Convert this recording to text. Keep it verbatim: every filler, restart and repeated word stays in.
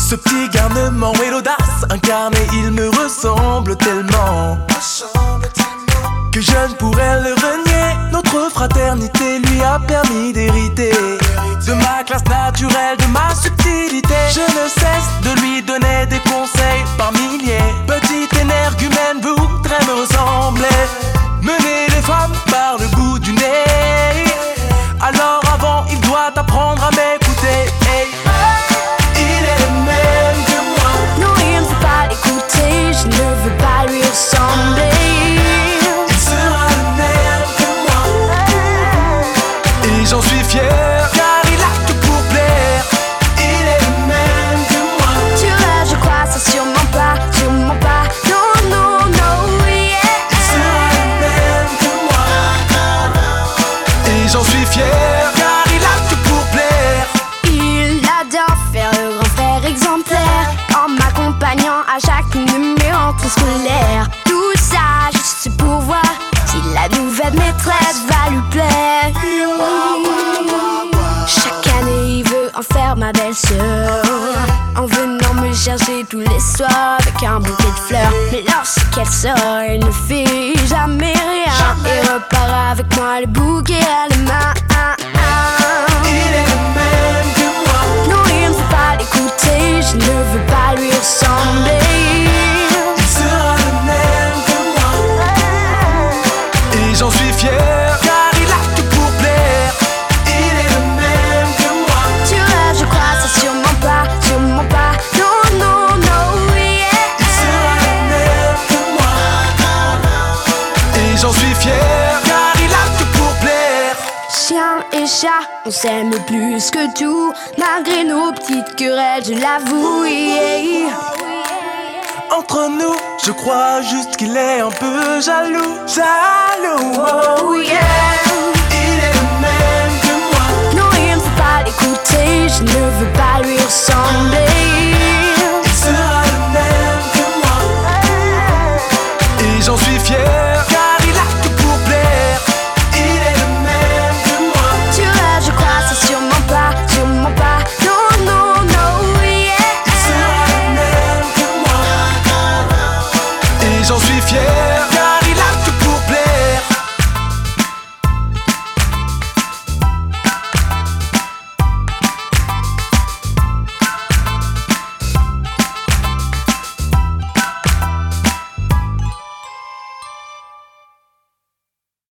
Ce petit garnement et l'audace incarné, il me ressemble tellement que je ne pourrais le renier. Notre fraternité lui a permis d'hériter de ma classe naturelle, de ma subtilité. Je ne cesse de lui donner des conseils par milliers. Petite énergumène voudrait me ressembler, mener les femmes par le bout du nez. Alors avant, il doit apprendre à m'écouter. Hey. Il est le même que moi. Non, il ne faut pas l'écouter, je ne veux pas lui ressembler. Il sera le même que moi. Et j'en suis fier, car il a tout pour plaire. Il est le même que moi. Tu rêves, je crois, ça sûrement pas, sûrement pas. Non, non, non, yeah. Il sera le même que moi. Et j'en suis fier, car il a tout pour plaire. Il adore faire le grand frère exemplaire, en m'accompagnant à chaque numéro rentrée scolaire. Tout ça juste pour voir si la nouvelle maîtresse va lui plaire. Chaque année il veut en faire ma belle-sœur, en venant me chercher tous les soirs avec un bouquet de fleurs. Mais lorsqu'elle sort, elle ne fait jamais rien et repart avec moi le bouquet à la main. Il est le même que moi. Non, il ne faut pas l'écouter, je ne veux pas lui ressembler. Il sera le même que moi. Et j'en suis fier, car il a tout pour plaire. Il est le même que moi. Tu rêves, je crois, c'est sûrement pas, sûrement pas. Non, non, non, yeah. Il sera le même que moi. Et j'en suis fier, car il a tout pour plaire. Chien et chat, on s'aime plus que tout, malgré nos petites querelles, je l'avoue, yeah. Entre nous, je crois juste qu'il est un peu jaloux. Jaloux, Oh yeah. il est le même que moi. Non, il ne faut pas l'écouter, je ne veux pas lui ressembler.